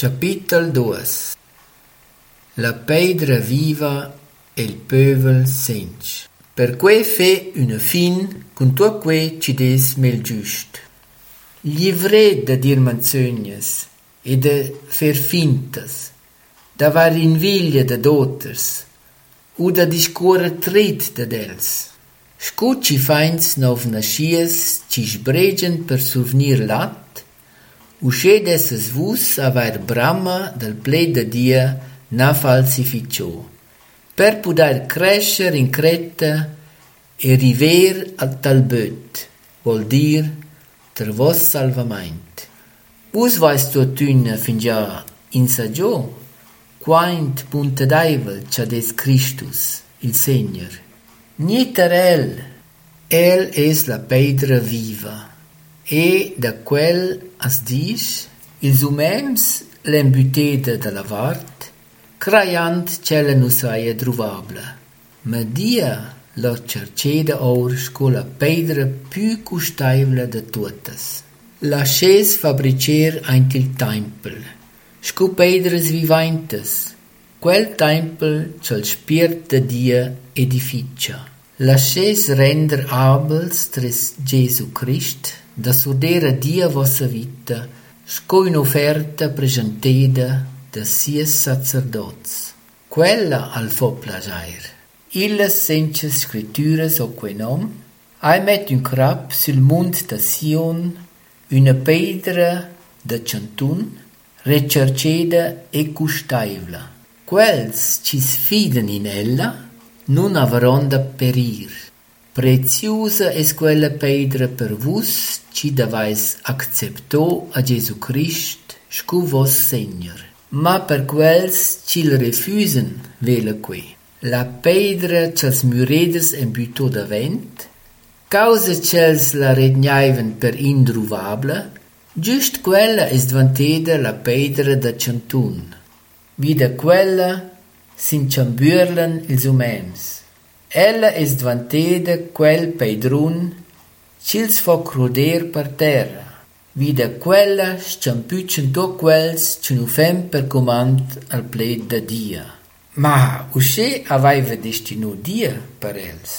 Capitol 2. La pedra viva e il pövel sench. Per quei fe una fin con tutto quei ci des mel giust. Livre da dir manzögnas e de fer fintas, da var invilia da doters, u da discorre trit da dels. Scucci fains nov nascias ci sbregen per survenir lat, usce desses vus avair brama del ple da dia na falsificò, per poder crescer in cretta e river al tal böt, vol dir ter vos salvament. Us weißt du tüne fin già in sagiò, quaint punta d'aivel c'ha des Christus, il Segner. Nieter el es la pedra viva, e da quel as dis, ils umems l'embuteda da la vart, craiant c'ella nu saia druvabla. Ma dia la cerceda or sco la pedra più custaivla de tuotas. La sches fabricer aint il tempel, sco pedras vivaintas, quel tempel c'al spirt da dia edificia. La sches render abels tres Gesù Christ, da sudera dia vossa vita, sco in offerta presenteda da sies sacerdots. Quella al fo plagiair. Illes senches scritturas o quei nom, ai met un crap sul mont da Sion, una pedra da Cantun, recerceda e custaivla. Quels ci sfiden in ella, non avron da perir. Preziosa es quella pedra per vus, ci davais acceptò a Gesù Christ, scu vos Segner. Ma per quels ci le refusen, vela qui. La pedra c'als muredes embutò da vent, causa c'els la regnaiven per indruvabla, giust quella es dvanteda la pedra da Cantun. Vida quella s'inciamburlan ils umems. Ella es dvanteda quel pedrun c'ils fo cruder per terra. Vida quella sciampucen to quels ce nu fem per comand al pled da dia. Ma usce avaiva destinu dia per els.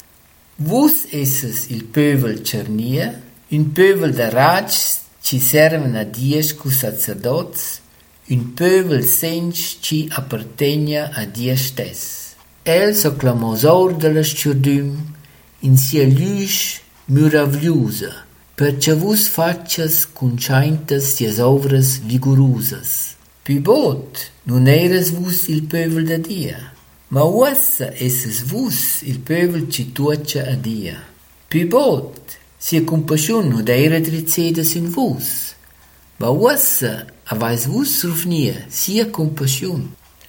Vus esses il pövel cernia, un pövel da rags ci serven a dies cu sacerdots, un pövel sench ci appartegna a dia stess. El s'acclamosaur de la sciurdum in sia lüsch muraviusa, percia vus faccias conscientas sias ovras vigorusas. Pi bot, non eres vus il pövel da dia, ma uassa esses vus il pövel ci tuocia a dia. Pi bot, sia compassion non era drizzedas in vus, ma uassa avais vus rufnia sia compassion.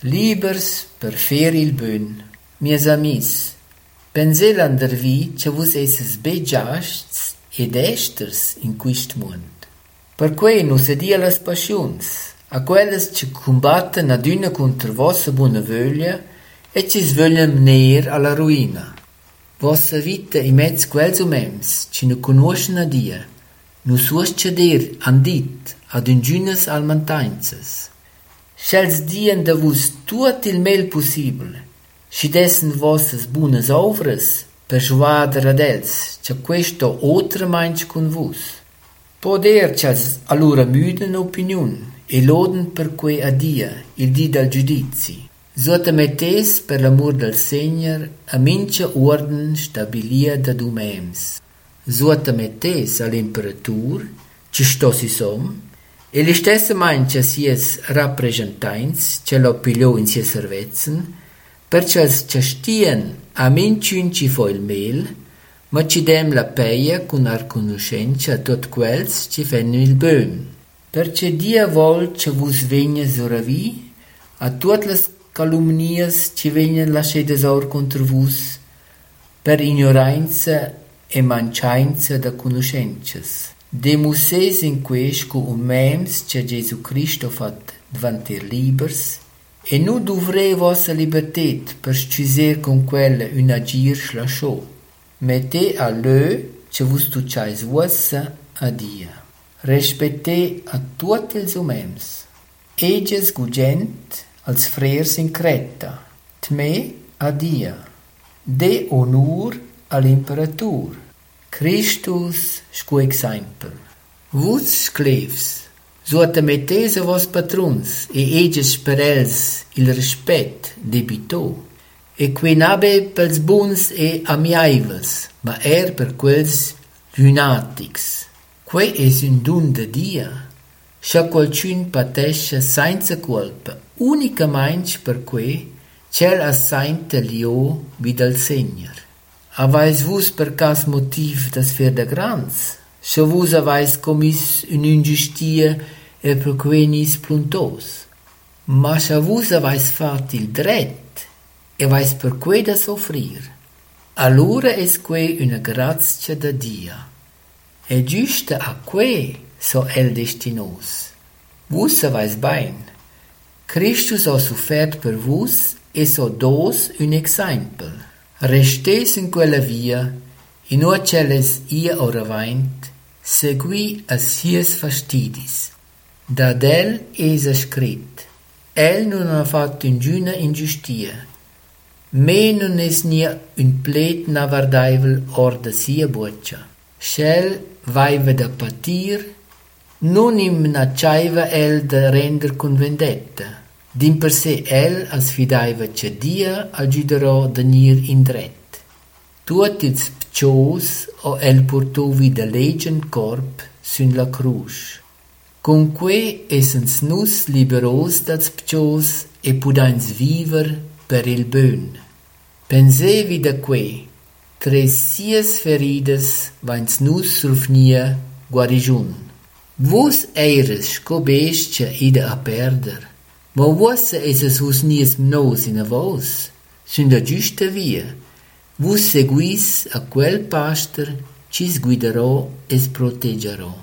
Libers per fer il bön, mias amis, pensel andervi che vus esses begiasts ed esters in quist mund. Per quei nu se dia las passions, a quelles che combatten ad una contra vossa buona voglia e ci svogliam ner alla ruina. Vossa vita in mezz quels umems, ci nu conoscen a dia, nu suos ceder andit ad ungiunas almantainzas. Schels dien da vus tuot il mel possibile, si dessen vossas buonas ovras per schwader ad els, cia questo otra mainch con vus. Poder schels allora müden opinion e loden per quei a dia, il di dal giudizi. Sota mettes per l'amor del Segner a mincha orden stabilia da umems. Sota mettes all'imperatur, ci sto si som, e le stesse mancha sies rappresentains ce lo pigliò in sia servezen, perciò ci stien a minciun ci fo il mel, ma ci dem la peia con arconoscenza a tot quels ci fenno il böm. Perciò dia vol ci vus vegna soravi, a tuot las calumnias ci vegna lascedes or contra vus, per ignoranza e mancianza da conoscences. Demusses in quest cu umems che Gesù Cristo fat dvanter libers, e nu duvre vossa libertet per scuser con quella un agir schlasciò. Mette a lö che vus tucciais vossa a dia. Respette a tuot ils umems. Eges gugent als frers in Creta, tme a Dia, de onur all'imperatur, Christus sco exempel. Vus sclevs, suota mettese vos patruns e eges sperels il rispet debito, e que nabe pels buns e amiaivels, ma per quels lunatics. Que es un dun de Dia, scha qualcun patesce senza colpa, unicamaing per que c'el assainte lio vid al Segner. Avais vus per cas motiv das fer de grans? Se vus avais commis un'ingiustia e per que nis pluntos. Ma se vus avais fat il dret e avais per que da soffrir, allora es que una grazia da Dia. E giusta a que so el destinos. Vus savais bain. Christus ha suffert per vus e so dos un exempel. Restes in quella via, in ucelles ia oravaint, segui a sies fastidis. Da del es scrit, el non ha fatto ingüna ingiustia, me non es nia un plet navardaivel or da sia buccia. Schel vaiva da patir, non im nacciaiva el da render con vendetta, din per se el as fidaiva che Dia agiuderò da nir in dret. Tuot ils pcios o el portovi da legend corp sun la crus. Conque essens nus liberos dats pcios e pudains viver per il bön. Pensevi da que, tres sies feridas vains nus rufnia guarigiun. Vos eires sco bestia ida a perder, ma vossa esses vos nies mnos in a vos, sun da giusta via, vos seguis a quel pastor cis guiderò es proteggerò.